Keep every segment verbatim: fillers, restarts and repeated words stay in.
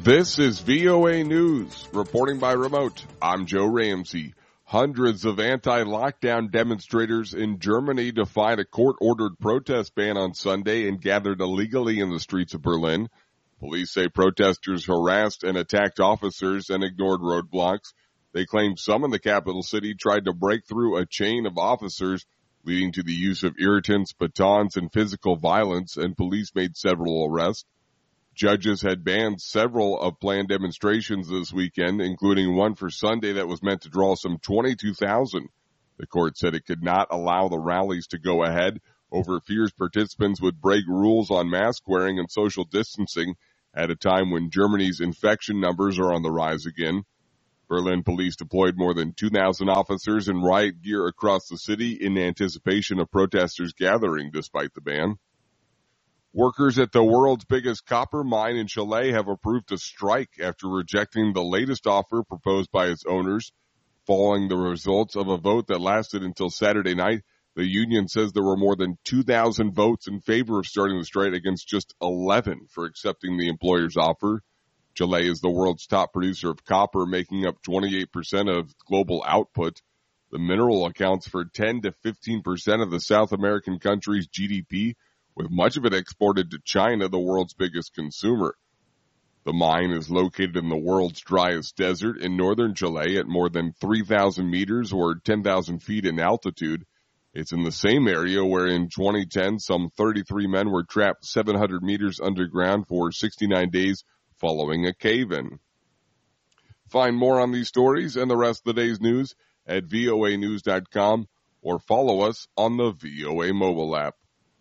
This is V O A News, reporting by remote. I'm Joe Ramsey. Hundreds of anti-lockdown demonstrators in Germany defied a court-ordered protest ban on Sunday and gathered illegally in the streets of Berlin. Police say protesters harassed and attacked officers and ignored roadblocks. They claim some in the capital city tried to break through a chain of officers, leading to the use of irritants, batons, and physical violence, and police made several arrests. Judges had banned several of planned demonstrations this weekend, including one for Sunday that was meant to draw some twenty-two thousand. The court said it could not allow the rallies to go ahead over fears participants would break rules on mask wearing and social distancing at a time when Germany's infection numbers are on the rise again. Berlin police deployed more than two thousand officers in riot gear across the city in anticipation of protesters gathering despite the ban. Workers at the world's biggest copper mine in Chile have approved a strike after rejecting the latest offer proposed by its owners. Following the results of a vote that lasted until Saturday night, the union says there were more than two thousand votes in favor of starting the strike against just eleven for accepting the employer's offer. Chile is the world's top producer of copper, making up twenty-eight percent of global output. The mineral accounts for ten to fifteen percent of the South American country's G D P, with much of it exported to China, the world's biggest consumer. The mine is located in the world's driest desert in northern Chile at more than three thousand meters or ten thousand feet in altitude. It's in the same area where in twenty ten some thirty-three men were trapped seven hundred meters underground for sixty-nine days following a cave-in. Find more on these stories and the rest of the day's news at V O A news dot com or follow us on the V O A mobile app.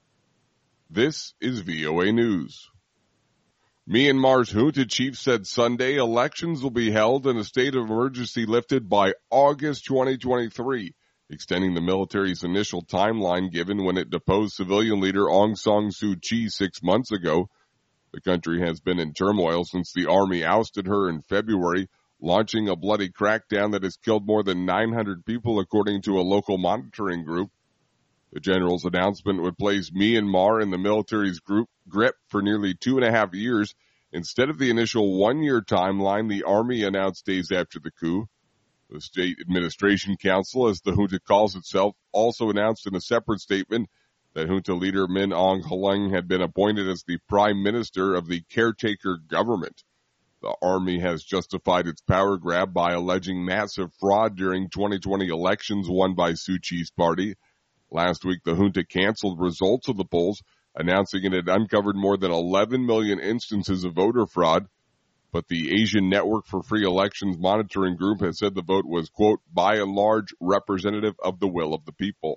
This is V O A News. Myanmar's junta chief said Sunday elections will be held and a state of emergency lifted by August twenty twenty-three, extending the military's initial timeline given when it deposed civilian leader Aung San Suu Kyi six months ago. The country has been in turmoil since the army ousted her in February, launching a bloody crackdown that has killed more than nine hundred people, according to a local monitoring group. The general's announcement would place Myanmar in the military's group grip for nearly two and a half years. Instead of the initial one-year timeline the army announced days after the coup. The State Administration Council, as the junta calls itself, also announced in a separate statement that junta leader Min Aung Hlaing had been appointed as the prime minister of the caretaker government. The army has justified its power grab by alleging massive fraud during twenty twenty elections won by Suu Kyi's party. Last week, the junta canceled results of the polls, announcing it had uncovered more than eleven million instances of voter fraud. But the Asian Network for Free Elections monitoring group has said the vote was, quote, by and large representative of the will of the people.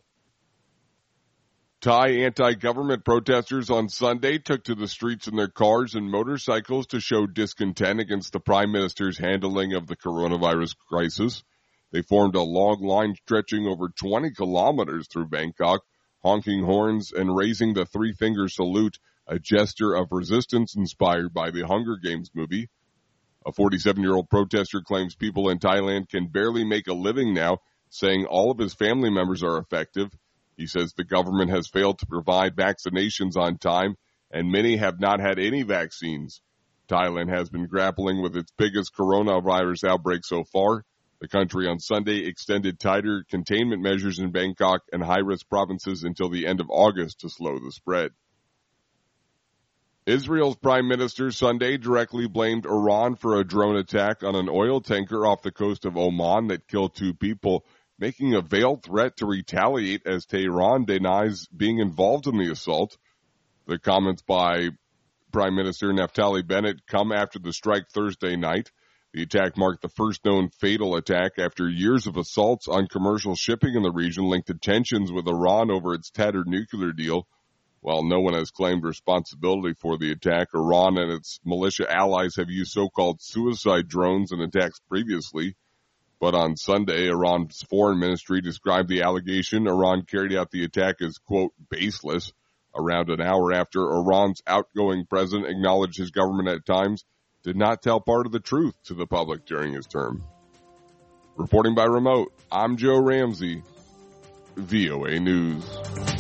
Thai anti-government protesters on Sunday took to the streets in their cars and motorcycles to show discontent against the Prime Minister's handling of the coronavirus crisis. They formed a long line stretching over twenty kilometers through Bangkok, honking horns and raising the three-finger salute, a gesture of resistance inspired by the Hunger Games movie. A forty-seven-year-old protester claims people in Thailand can barely make a living now, saying all of his family members are affected. He says the government has failed to provide vaccinations on time, and many have not had any vaccines. Thailand has been grappling with its biggest coronavirus outbreak so far. The country on Sunday extended tighter containment measures in Bangkok and high-risk provinces until the end of August to slow the spread. Israel's prime minister Sunday directly blamed Iran for a drone attack on an oil tanker off the coast of Oman that killed two people, making a veiled threat to retaliate as Tehran denies being involved in the assault. The comments by Prime Minister Naftali Bennett come after the strike Thursday night. The attack marked the first known fatal attack after years of assaults on commercial shipping in the region linked to tensions with Iran over its tattered nuclear deal. While no one has claimed responsibility for the attack, Iran and its militia allies have used so-called suicide drones in attacks previously. But on Sunday, Iran's foreign ministry described the allegation Iran carried out the attack as, quote, baseless. Around an hour after Iran's outgoing president acknowledged his government at times did not tell part of the truth to the public during his term. Reporting by remote, I'm Joe Ramsey, V O A News.